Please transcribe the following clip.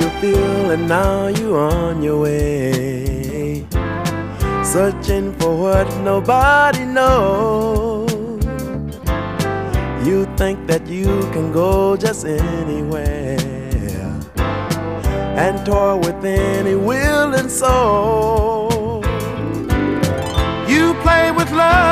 you feel, and now you're on your way, searching for what nobody knows. You think that you can go just anywhere and toy with any will and soul. You play with love.